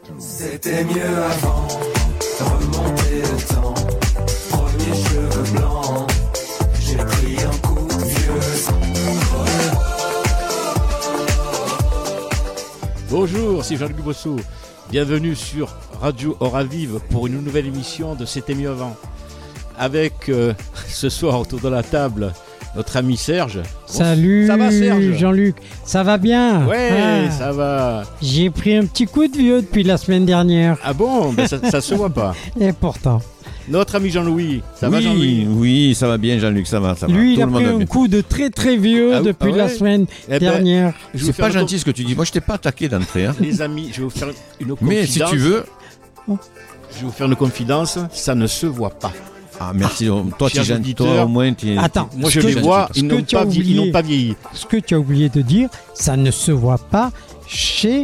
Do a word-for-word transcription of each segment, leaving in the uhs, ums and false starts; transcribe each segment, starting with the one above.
C'était mieux avant, remonter le temps, premiers cheveux blancs, j'ai pris un coup de vieux sang. Bonjour, c'est Jean-Luc Bossot, bienvenue sur Radio Oravive pour une nouvelle émission de C'était mieux avant. Avec euh, ce soir autour de la table notre ami Serge. Salut, ça va, Serge Jean-Luc, ça va bien? Ouais, ah, ça va. J'ai pris un petit coup de vieux depuis la semaine dernière. Ah bon? Ben ça, ça se voit pas. Et pourtant. Notre ami Jean-Louis, ça oui, va Jean-Louis? Oui, ça va bien Jean-Luc, ça va, ça va. Lui, Tout il a le pris monde un bien. coup de très très vieux ah, depuis ah ouais la semaine eh ben, dernière. C'est pas gentil com- ce que tu dis, moi je t'ai pas attaqué d'entrée. Hein. Les amis, je vais vous faire une confidence. Mais si tu veux... Je vais vous faire une confidence, ça ne se voit pas. Ah merci, ah, toi tu es gentil, toi au moins tu es... Attends, moi je les vois, ils n'ont pas, oublié, ils n'ont pas vieilli. Ce que tu as oublié de dire, ça ne se voit pas chez...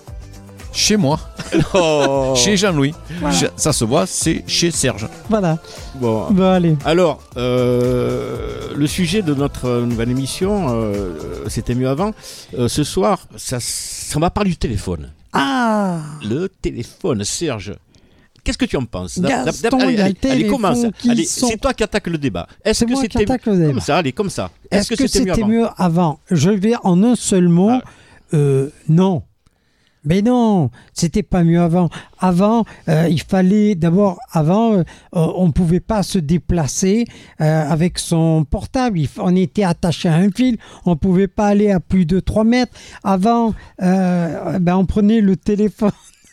Chez moi, oh. Chez Jean-Louis, Voilà. Ça se voit, c'est chez Serge. Voilà. Bon, bon allez. Alors, euh, le sujet de notre nouvelle émission, euh, c'était mieux avant. Euh, ce soir, ça, ça va parler du téléphone. Ah. Le téléphone, Serge. Qu'est-ce que tu en penses? Gaston, allez, allez, allez, commence. Allez, sont... c'est toi qui attaque le débat. Est-ce c'est que moi c'était qui attaque le débat. Comme ça, allez, comme ça. Est-ce, Est-ce que, que c'était, c'était mieux, mieux avant? Je vais en un seul mot. Ah. Euh, non. Mais non, c'était pas mieux avant. Avant, euh, il fallait d'abord, avant, euh, on pouvait pas se déplacer euh, avec son portable. Il, on était attaché à un fil. On pouvait pas aller à plus de trois mètres. Avant, euh, ben on prenait le téléphone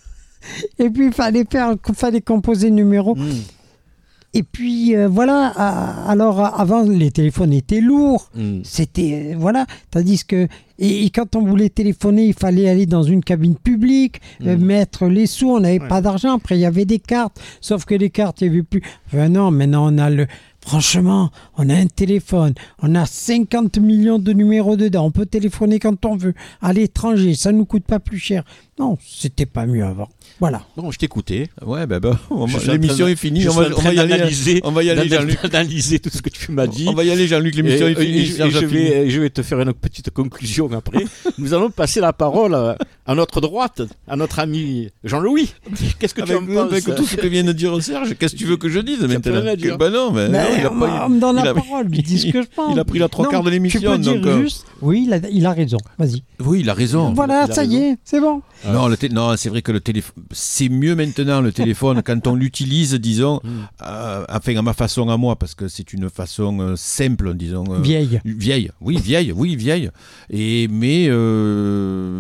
et puis il fallait faire, fallait composer le numéro. Mmh. Et puis euh, voilà, alors avant les téléphones étaient lourds, mmh. c'était euh, voilà, tandis que et, et quand on voulait téléphoner, il fallait aller dans une cabine publique, mmh. euh, mettre les sous, on n'avait ouais. pas d'argent. Après il y avait des cartes, sauf que les cartes il n'y avait plus. Enfin non, maintenant on a le, franchement, on a un téléphone, on a cinquante millions de numéros dedans, on peut téléphoner quand on veut, à l'étranger, ça nous coûte pas plus cher. Non, c'était pas mieux avant. Voilà. Bon, je t'écoutais. Ouais, ben bah, bah, l'émission est finie. Je on va, on va y aller. On va y aller, Jean-Luc. Analyser tout ce que tu m'as dit. On va y aller, Jean-Luc. L'émission et, est finie. Et, et, et je, vais, je vais te faire une petite conclusion après. Nous allons passer la parole à, à notre droite, à notre ami Jean-Louis. Qu'est-ce que avec, tu en penses? Avec tout ce que vient de dire Serge, qu'est-ce que tu veux que je dise maintenant? Que, bah non, mais, mais non, il a pas. On me donne la parole. Il dit ce que je pense. Il a pris la trois quarts de l'émission. Tu peux dire donc, juste. Oui, il a, il a raison. Vas-y. Oui, il a raison. Voilà, ça y est, c'est bon. Non, le t- non, c'est vrai que le téléphone, c'est mieux maintenant le téléphone quand on l'utilise, disons, mm. euh, enfin à ma façon à moi, parce que c'est une façon euh, simple, disons. Euh, vieille. Vieille, oui, vieille, oui, vieille. Et mais euh,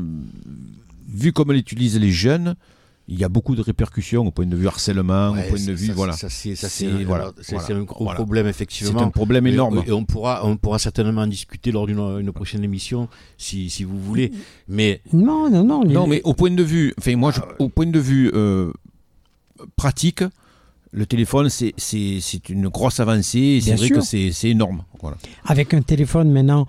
vu comme l'utilisent les jeunes, il y a beaucoup de répercussions au point de vue harcèlement, ouais, au point de vue, ça, voilà. Ça, c'est, ça, c'est, c'est, voilà, c'est, voilà, c'est un gros voilà. problème, effectivement. C'est un problème énorme. Et, et on, pourra, on pourra certainement en discuter lors d'une une prochaine émission, si, si vous voulez. Mais... Non, non, non. Non, mais au point de vue, enfin, moi, je, au point de vue euh, pratique, le téléphone, c'est, c'est, c'est une grosse avancée. Et c'est Bien vrai sûr. que c'est, c'est énorme. Voilà. Avec un téléphone, maintenant,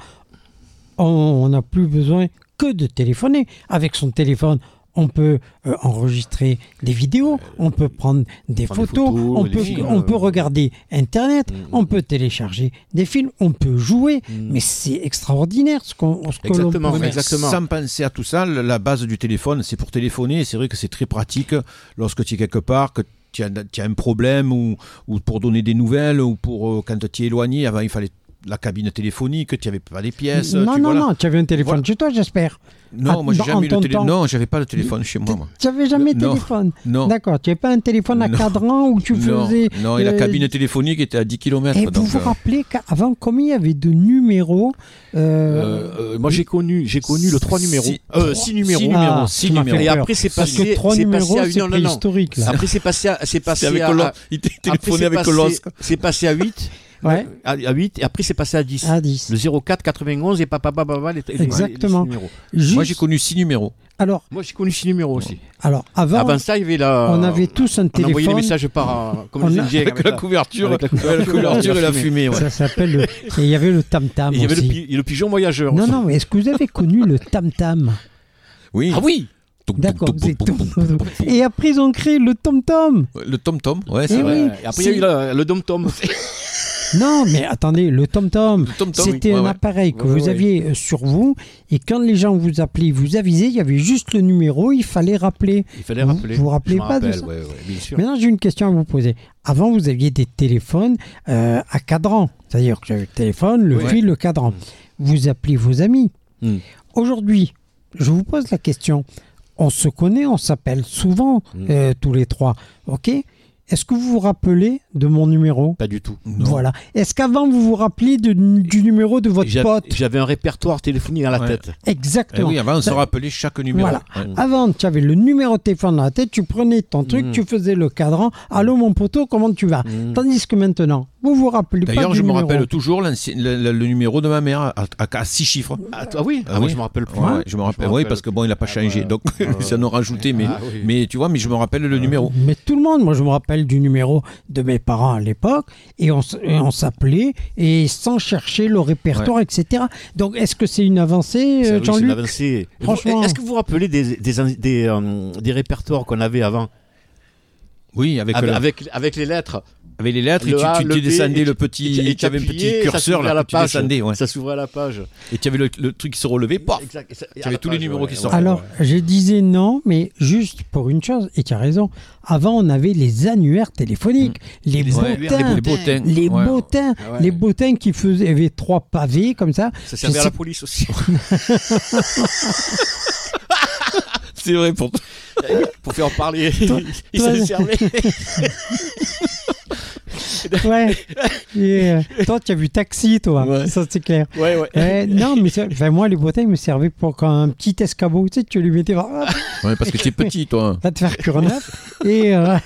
on n'a plus besoin que de téléphoner. Avec son téléphone, on peut euh, enregistrer des vidéos, on peut prendre des photos, des photos, on, peut, films, on euh... peut regarder Internet, mmh. on peut télécharger des films, on peut jouer, mmh. mais c'est extraordinaire ce qu'on ce exactement, que l'on peut exactement. Sans penser à tout ça, la base du téléphone, c'est pour téléphoner, et c'est vrai que c'est très pratique lorsque tu es quelque part, que tu as, tu as un problème, ou, ou pour donner des nouvelles, ou pour euh, quand tu es éloigné. Avant, il fallait la cabine téléphonique, tu n'avais pas les pièces. Non, tu, non, voilà. non, tu avais un téléphone voilà. chez toi, j'espère. Non, moi, j'ai jamais eu le téléphone. Non, j'avais pas le téléphone chez moi. moi. Tu n'avais jamais de téléphone? Non. D'accord, tu n'avais pas un téléphone à non. cadran où tu non. faisais... Non, et euh... la cabine téléphonique était à dix kilomètres. Et donc, vous vous euh... rappelez qu'avant, combien il y avait de numéros euh... Euh, euh, Moi, j'ai connu, j'ai connu le trois numéros. six, euh, six numéros. six numéros. Ah, six numéros. Et après, c'est passé, Parce que trois c'est numéros, passé à c'est une... préhistorique. Là. Après, c'est passé à... C'est passé avec à... à... Il était téléphoné avec Colosse. C'est passé à huit. Ouais. À, à huit, et après c'est passé à dix. À dix. Le zéro quatre quatre-vingt-onze et papa papa papa les, exactement. Les, les numéros. Juste... Moi j'ai connu six numéros. Alors, moi j'ai connu six numéros aussi. Alors avant, avant ça il y avait la. On avait tous un on téléphone. On envoyait les messages par comme les a... avec, avec la couverture, avec la couverture et la fumée. Ouais. Ça s'appelle. Le... Et il y avait le tam tam. Il y avait aussi. le, pi... le pigeon voyageur. Non aussi. non, mais est-ce que vous avez connu le tam tam? Oui. Ah oui. D'accord, c'est tout. Et après ils ont créé le tom tom. Le tom tom, ouais, c'est et vrai. Oui, et après il y a eu la, le dom tom. Non, mais attendez, le tom-tom, Le tom-tom, c'était oui. un Ouais, ouais. appareil que Ouais, vous ouais. aviez euh, sur vous, et quand les gens vous appelaient, vous avisaient, il y avait juste le numéro, il fallait rappeler. Il fallait Vous- rappeler. vous vous rappelez Je m'en pas de rappelle, ça ouais, ouais, bien sûr. Maintenant, j'ai une question à vous poser. Avant, vous aviez des téléphones euh, à cadran, c'est-à-dire que j'avais le téléphone, le Ouais. fil, le cadran. Vous appelez vos amis. Mm. Aujourd'hui, je vous pose la question. On se connaît, on s'appelle souvent, Mm. euh, tous les trois, ok ? Est-ce que vous vous rappelez de mon numéro ? Pas du tout. Voilà. Est-ce qu'avant, vous vous rappeliez de- du numéro de votre J'avais pote ? j'avais un répertoire téléphonique dans la Ouais. tête. Eh Exactement. oui, avant, on se Ça- rappelait chaque numéro. Voilà. Ouais. Avant, tu avais le numéro de téléphone dans la tête, tu prenais ton truc, Mm. tu faisais le cadran. Allô, mon poteau, comment tu vas ? Mm. Tandis que maintenant, vous vous rappelez pas D'ailleurs, du je me numéro. rappelle toujours l'ancien- le, le- le numéro de ma mère à, à- à six chiffres. Ah, toi, oui, Ah ah, moi oui. je me rappelle plus. Ouais, ouais, je me rappelle, oui, parce que bon, il n'a pas Ah, changé, ouais. donc Ah, ouais. ça nous rajoutait, mais, Ah, oui. mais tu vois, mais je me rappelle le numéro. Mais tout le monde, moi je me rappelle du numéro de mes parents à l'époque, et on, s- et on s'appelait, et sans chercher le répertoire, et cetera. Donc est-ce que c'est une avancée, C'est- euh, oui, c'est une Jean-Luc ? avancée. Vous- Franchement. Est-ce que vous vous rappelez des, des, des, euh, des répertoires qu'on avait avant Oui, avec, avec, le- avec, avec les lettres avec les lettres, et le tu, A, tu, le tu B, descendais et le tu- petit, et tu avais un petit appuyais, ça curseur s'ouvrait à là, la que tu page. descendais, ouais. Ça s'ouvrait à la page. Et tu avais le, le truc qui se relevait, paf. Exact. Et ça- et Tu à avais la tous les page, numéros ouais, qui ouais, sortaient. Alors, ouais. je disais non, mais juste pour une chose, et tu as raison, avant on avait les annuaires téléphoniques, les Les bottins, annuaires, les bottins. les Ouais. bottins, Ah ouais. les bottins qui faisaient, avaient trois pavés comme ça. Ça servait Je à sais- la police aussi. C'est vrai pour toi. Pour faire parler. Toi- Il toi- s'en servait. Ouais. Et, euh, toi, tu as vu Taxi, toi, Ouais. ça c'est clair. Ouais, ouais. Ouais, non, mais ça- enfin, moi, les bottins ils me servaient pour quand un petit escabeau, tu sais, tu lui mettais, hop, Ouais, parce que tu es petit, toi. va te faire cure neuf. Et. euh,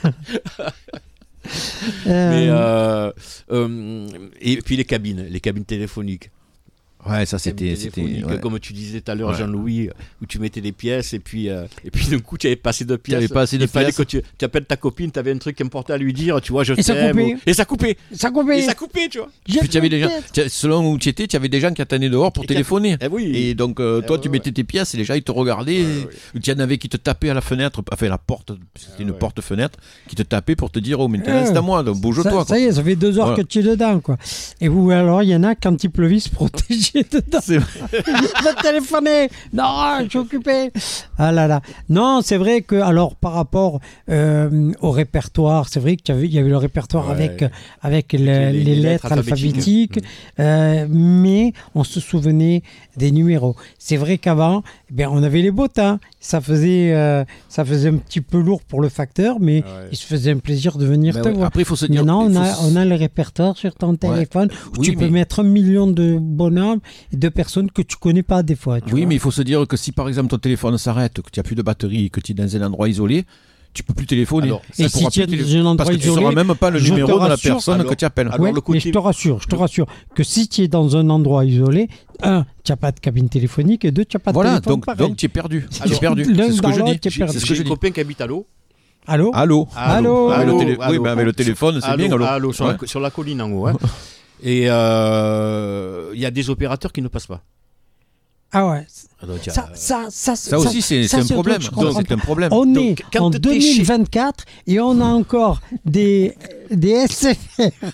euh, Mais euh, euh, et puis les cabines, les cabines téléphoniques. Ouais, ça Les c'était. cabines c'était téléphoniques, ouais. Comme tu disais tout à l'heure, Ouais. Jean-Louis, où tu mettais des pièces et puis euh, et puis d'un coup tu avais pas assez de pièces. avais pas assez de Il fallait pièces. que tu, tu appelles ta copine, tu avais un truc important à lui dire, tu vois, je Et ça t'aime. coupait. ou- Et ça coupait. Ça coupait. Et ça coupait, tu vois. J'ai Puis tu avais fait des gens, tête. tu- selon où tu étais, tu avais des gens qui attendaient dehors pour Et qui- téléphoner. Eh oui. Et donc, euh, Eh toi, ouais, tu ouais. mettais tes pièces et les gens, ils te regardaient. Ouais, Ou tu y en avais qui te tapaient à la fenêtre, enfin la porte, c'était Ah une ouais. porte-fenêtre, qui te tapaient pour te dire, oh, maintenant Ouais. c'est à moi, donc bouge-toi. Ça, quoi. ça y est, ça fait deux heures Voilà. que tu es dedans, quoi. Et vous, alors, il y en a quand il pleuvait, se protéger dedans. C'est Va te téléphoner. Non, je suis occupé. Ah là là. Non, c'est vrai que, alors, par rapport euh, au répertoire, c'est vrai qu'il y avait, il y avait le répertoire Ouais. avec, avec le- Les- les, les lettres, lettres alphabétiques. alphabétiques, euh, mais on se souvenait des numéros. C'est vrai qu'avant, eh bien, on avait les bottins. Ça faisait, euh, ça faisait un petit peu lourd pour le facteur, mais Ouais. il se faisait un plaisir de venir Mais te ouais, voir. Après, il faut se dire. Maintenant, on il faut a, se- on a le répertoire sur ton téléphone où Oui, tu peux mais- mettre un million de bonhommes et de personnes que tu connais pas des fois. tu Oui, vois. mais il faut se dire que si par exemple ton téléphone s'arrête, que tu n'as plus de batterie, que tu es dans un endroit isolé, tu peux plus téléphoner. Alors, Ça et pourra si tu es plus dans télé- un endroit Parce que tu isolé, sauras même pas le je te numéro de la rassure, personne alors- que tu appelles. alors- Ouais, le côté- mais je te rassure, je te rassure que si tu es dans un endroit isolé, un, tu n'as pas de cabine téléphonique et deux, tu n'as pas de Voilà, téléphone donc, pareil. donc tu es perdu. Tu es Alors, perdu. l'un C'est ce que dans je l'autre, dis. tu es perdu. C'est ce que J'ai je un dis. copain qui habite à l'eau. Allô Allô. Allô Ah, le Allô, télé- allô. Oui, mais avec le téléphone, c'est Allô, bien. Allô. allô, sur, Ouais. la, sur la colline en haut. hein. Et euh, il y a des opérateurs qui ne passent pas. Ah ouais. Alors, il y a- Ça, ça, ça, Ça aussi, c'est ça, c'est un c'est problème. truc que je comprends C'est un problème. On Donc, est quand en t'es deux mille vingt-quatre et on a encore des, des S F R,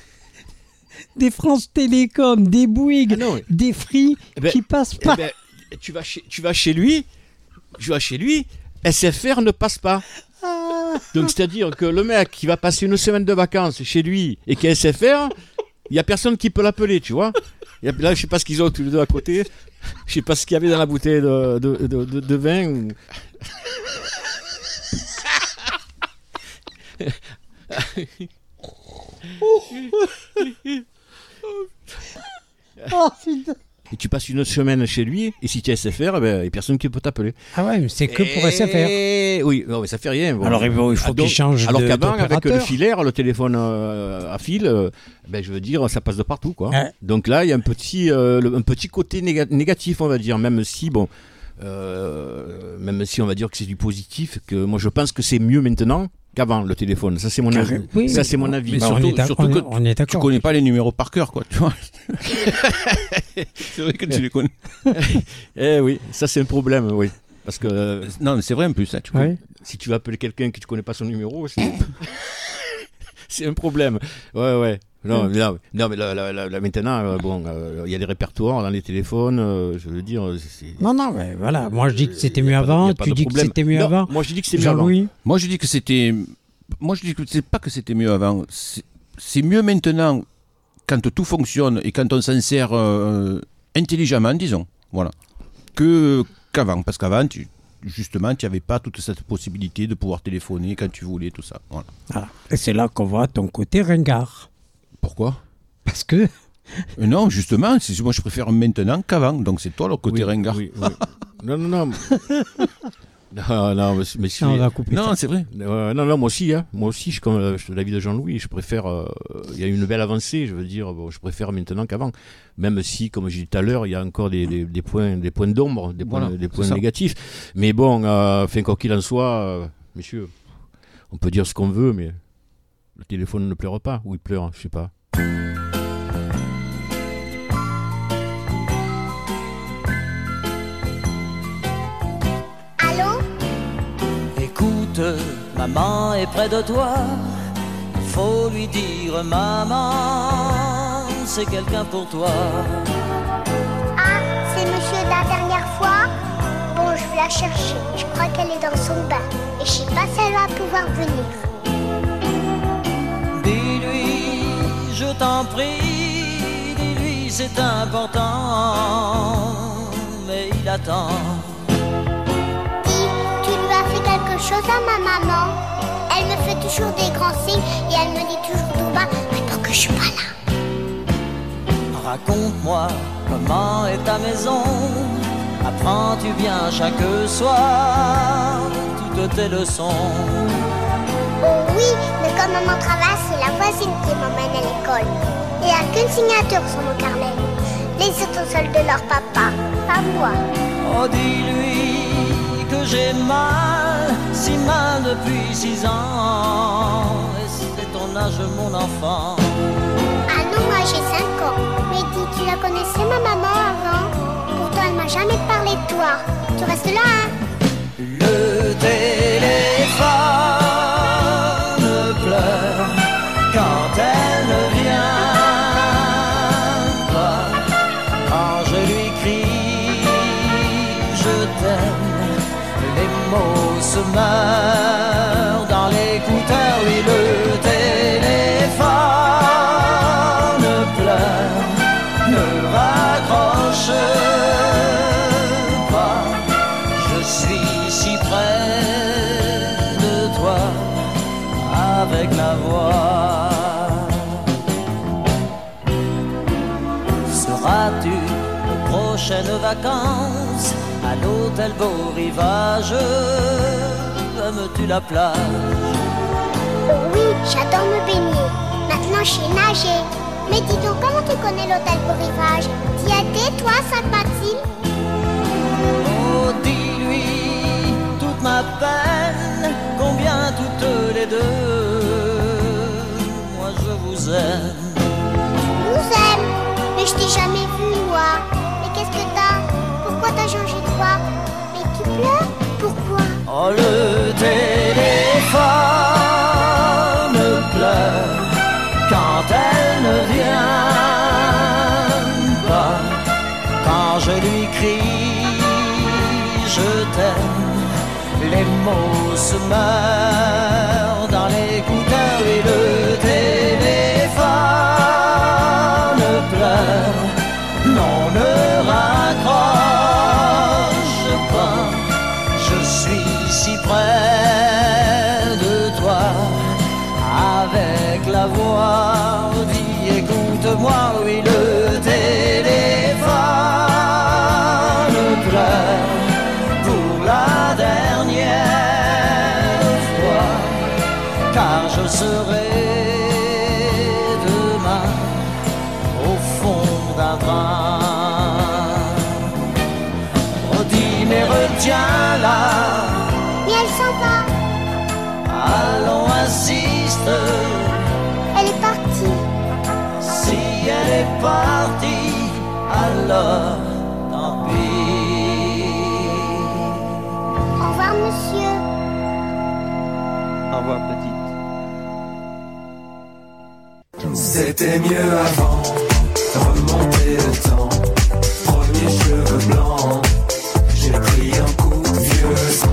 des France Télécom, des Bouygues, Ah non, des Free eh ben, qui passent eh pas. ben, tu, vas chez, tu vas chez lui, tu vas chez lui, S F R ne passe pas. Ah. Donc c'est-à-dire que le mec qui va passer une semaine de vacances chez lui et qui a S F R, il n'y a personne qui peut l'appeler, tu vois. Il y a- Là, je sais pas ce qu'ils ont tous les deux à côté. Je sais pas ce qu'il y avait dans la bouteille de, de, de, de- de vin. Ou... Oh, putain. Et tu passes une semaine chez lui, et si tu es S F R, eh ben, il n'y a personne qui peut t'appeler. Ah ouais, mais c'est que pour S F R. Et- Oui, non, mais ça fait rien. bon. Alors, il faut Ah, qu'il donc, change Alors de- qu'avant, avec le d'opérateur. filaire, le téléphone euh, à fil, euh, ben, je veux dire, ça passe de partout, quoi. Ouais. Donc là, il y a un petit, euh, le- un petit côté néga- négatif, on va dire, même si, bon, euh, même si on va dire que c'est du positif, que moi je pense que c'est mieux maintenant qu'avant le téléphone. Ça, c'est mon avis. Oui, ça, mais- c'est mon avis. Mais Bah, surtout- on est, d'ac- surtout on est- que on est Tu d'accord. connais pas les numéros par cœur, quoi. Tu vois. C'est vrai que tu les connais. Eh oui, ça c'est un problème, oui. Parce que euh, Non, mais c'est vrai en plus. Hein, tu connais. Ouais. si tu vas appeler quelqu'un que tu connais pas son numéro, c'est, c'est un problème. Ouais, ouais. Non, mais là, non, mais là, là, là, là, maintenant, euh, bon, euh, il y a des répertoires dans les téléphones, euh, je veux dire. C'est... Non, non, mais voilà. Moi, je dis que c'était Y a mieux pas de- y avant. a pas Tu de dis que problème. c'était mieux Non, avant. Moi, je dis que c'est mieux avant. Jean-Louis. Moi, je dis que c'était. Moi, je dis que c'est pas que c'était mieux avant. C'est, c'est mieux maintenant quand tout fonctionne et quand on s'en sert euh, intelligemment, disons. Voilà. Que qu'avant, parce qu'avant, tu, justement, tu n'avais pas toute cette possibilité de pouvoir téléphoner quand tu voulais, tout ça. Voilà. Voilà. Et c'est là qu'on voit ton côté ringard. Pourquoi ? Parce que Euh, Non, justement, c'est, moi je préfère maintenant qu'avant. Donc c'est toi le côté Oui, ringard. oui, oui. Non, non, non. non, non, mais, mais si- on va couper Non, ça. c'est vrai. Euh, non, non, moi aussi, hein. Moi aussi, je suis comme euh, je suis de l'avis de Jean-Louis, je préfère. euh, Il y a une belle avancée, je veux dire, bon, je préfère maintenant qu'avant. Même si, comme j'ai dit tout à l'heure, il y a encore des, des, des points, des points d'ombre, des points, Voilà, des points c'est ça. négatifs. Mais bon, euh, enfin, quoi qu'il en soit, euh, messieurs, on peut dire ce qu'on veut, mais le téléphone ne pleure pas, ou il pleure, je sais pas. Allô? Écoute, maman est près de toi. Il faut lui dire, maman, c'est quelqu'un pour toi. Ah, c'est monsieur de la dernière fois? Bon, je vais la chercher. Je crois qu'elle est dans son bain. Et je sais pas si elle va pouvoir venir. Dis-lui, je t'en prie, dis-lui, c'est important. Mais il attend. Dis, tu lui as fait quelque chose à ma maman? Elle me fait toujours des grands signes et elle me dit toujours tout bas, mais pour que je suis pas là. Raconte-moi comment est ta maison. Apprends-tu bien chaque soir toutes tes leçons? Oh oui, mais comme maman travaille, c'est la voisine qui m'emmène à l'école. Il n'y a qu'une signature sur mon carnet. Les autres sont seuls de leur papa, pas moi. Oh, dis-lui que j'ai mal, si mal depuis six ans. Et c'est ton âge, mon enfant. Ah non, moi j'ai cinq ans. Mais dis, tu la connaissais ma maman avant? Pourtant elle m'a jamais parlé de toi. Tu restes là, hein? Le téléphone pleure quand elle ne vient pas. Quand je lui crie, je t'aime, les mots se meurent dans l'écouteur. Oui, le téléphone pleure, ne raccroche pas. Je suis si près de toi avec la voix. Seras-tu aux prochaines vacances à l'hôtel Beau Rivage? Aimes-tu la plage? Oh oui, j'adore me baigner. Maintenant je sais nager. Mais dis donc, comment tu connais l'hôtel Beau Rivage? T'y as été, toi, Sainte-Mathilde? Oh, dis-lui toute ma peine, combien toutes les deux, moi je vous aime. Nous aime. Mais je t'ai jamais vu, moi. Mais qu'est-ce que t'as? Pourquoi t'as changé de voix? Mais tu pleures? Pourquoi? Oh, le téléphone pleure quand elle ne vient pas. Quand je lui crie, je t'aime, les mots se meurent dans l'écouteur. Et le téléphone pleure, non, ne raccroche pas. Je suis si près de toi avec la voix. Dis, écoute-moi, oui, le téléphone pleure pour la dernière fois, car je serai demain au fond d'un train. Oh, dis, mais retiens-la. Mais elle s'en va. Allons, insiste, Elle est partie. si elle est partie, alors tant pis. Au revoir, monsieur. Au revoir, petite. C'est C'était mieux avant, remonter le temps. Premiers cheveux blancs, j'ai pris un coup de vieux sang.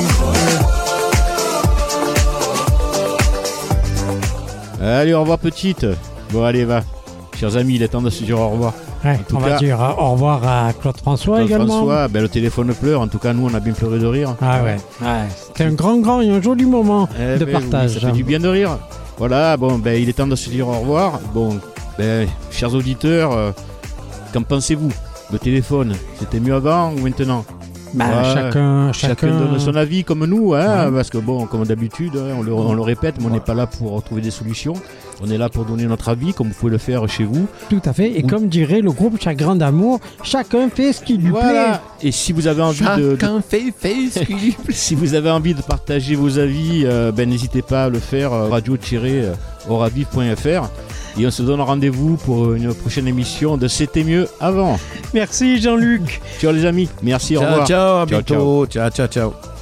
Allez, au revoir petite. Bon, allez, va. Chers amis, il est temps de se dire au revoir. Ouais, tout on cas- va dire euh, au revoir à Claude François Claude également. François, ben, le téléphone pleure. En tout cas, nous, on a bien pleuré de rire. Ah ouais, ouais. C'était un grand, grand et un joli moment Eh de ben partage. oui, ça fait du bien de rire. Voilà, bon, ben, il est temps de se dire au revoir. Bon, ben, chers auditeurs, euh, qu'en pensez-vous? Le téléphone, c'était mieux avant ou maintenant? Bah, Ouais, chacun, Chacun chacun, donne son avis comme nous, hein, Ouais. parce que bon, comme d'habitude, hein, on, le, on le répète, mais on n'est pas là pour trouver des solutions. On est là pour donner notre avis, comme vous pouvez le faire chez vous. Tout à fait. Et Oui. comme dirait le groupe Chagrin d'amour, chacun fait ce qui lui Voilà. Et si vous avez envie de, de- Chacun fait, fait ce qu'il lui plaît. si vous avez envie de partager vos avis, euh, ben n'hésitez pas à le faire. euh, radio tiret oravive point f r. Et on se donne rendez-vous pour une prochaine émission de C'était mieux avant. plaît. Merci Jean-Luc. Ciao les amis, merci, au Ciao, revoir. ciao, à Ciao, bientôt. Ciao, ciao, ciao.